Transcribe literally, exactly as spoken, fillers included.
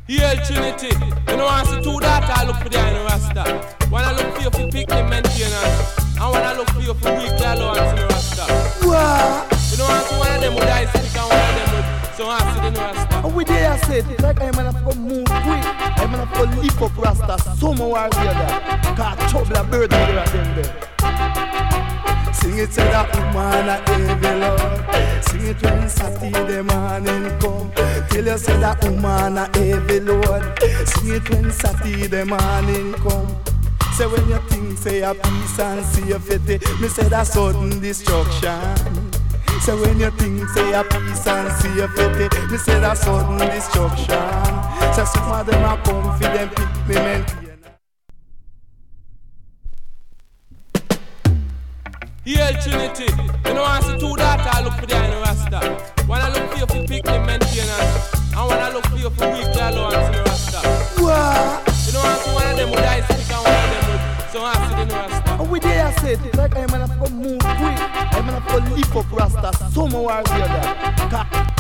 Hail Trinity. You know want to see two daughters I look for there in the Rasta. One I look for you for picnic maintenance, and one I look for you for weekly allowance in the Rasta. What? You know want to see one of them with ice pick and one of them with some acid in the Rasta. And we there said, like I'm gonna go move quick, I'm gonna go lift up Rasta somewhere or the other. Cause trouble a bird there and them there. Sing it to that woman a evil Lord. Sing it when Saturday morning come. Tell you say that woman a evil Lord. Sing it when Saturday morning come. Say when you think say a peace and safety, me say that sudden destruction. Say when you think say a peace and safety, me say that sudden destruction. Say some of them a come for them pick me maintain. Hail Trinity. You know want to see two daughters I look for there in the Rasta. One I look for you for picnic maintenance, and one I look for you for weekly allowance in the Rasta. What? You know want to see one of them with ice pick and one of them with some acid in the Rasta. And we there said, like I'm gonna go move quick, I'm gonna go lift up Rasta somewhere or the other.